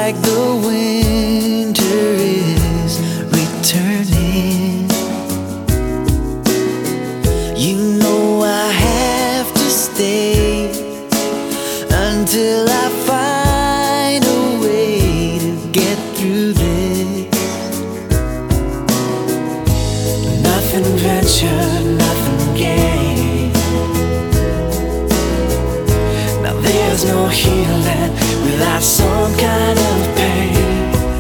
like the winter is returning. You know I have to stay until I find a way to get through this. Nothing ventured, nothing gained. Now there's no healing without some kind of pain.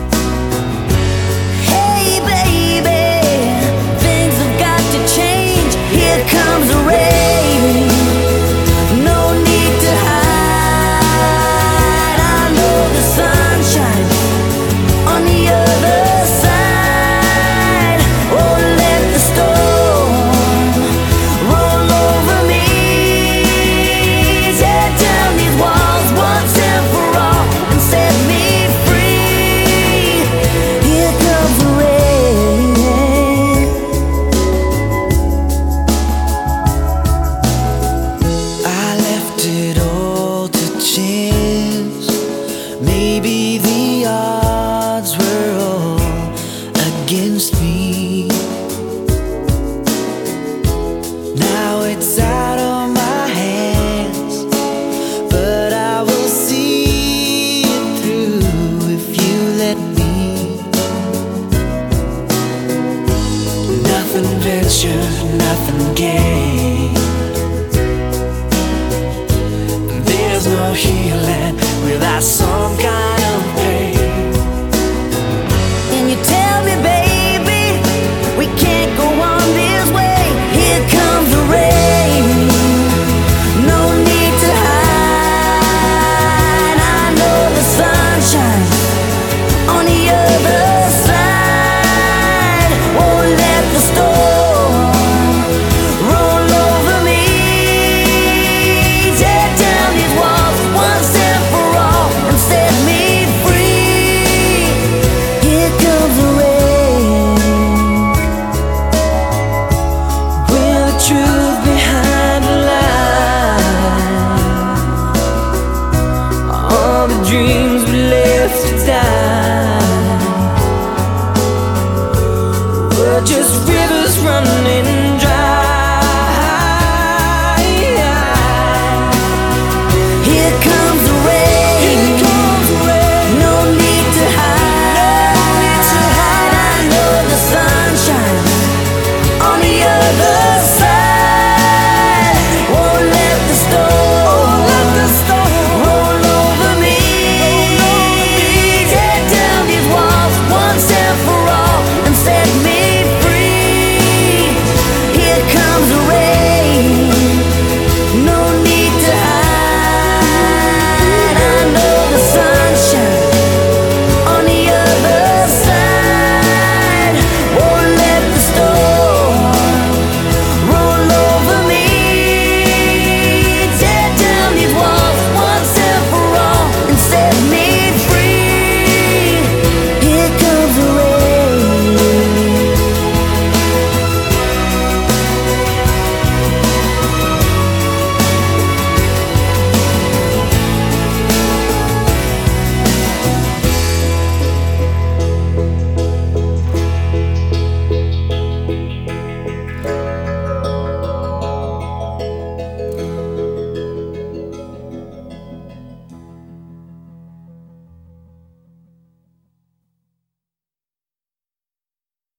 Hey baby, things have got to change. Here comes the rain. No need to hide. I know the sunshine on the other side. Oh, let the storm roll over me. Tear down these walls once and for all and set me free. Here comes the rain. I left it all to chance. Maybe